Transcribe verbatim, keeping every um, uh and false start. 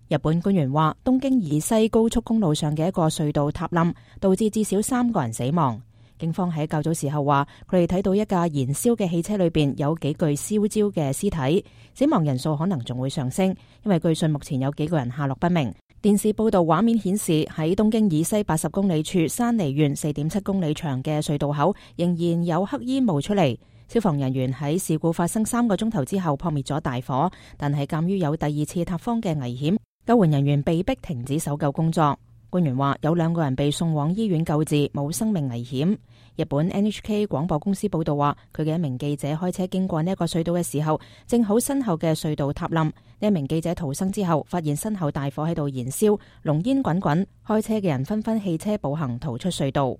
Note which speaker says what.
Speaker 1: 日本官員話，東京以西高速公路上嘅一個隧道塌冧，導致至少三個人死亡。警方喺較早時候話，佢哋睇到一架燃燒嘅汽車裏邊有幾具燒焦嘅屍體，死亡人數可能仲會上升，因為據信目前有幾個人下落不明。電視報道畫面顯示，喺東京以西八十公里處山梨縣四點七公里長嘅隧道口，仍然有黑煙冒出嚟。消防人員喺事故發生三個鐘頭之後撲滅咗大火，但係鑒於有第二次塌方嘅危險，救援人員被迫停止搜救工作。官員話有兩個人被送往醫院救治，冇生命危險。日本 N H K 廣播公司報道話，佢嘅一名記者開車經過呢一個隧道嘅時候，正好身後嘅隧道塌冧。呢一名記者逃生之後，發現身後大火喺度燃燒，濃煙滾滾，開車嘅人紛紛棄車步行逃出隧道。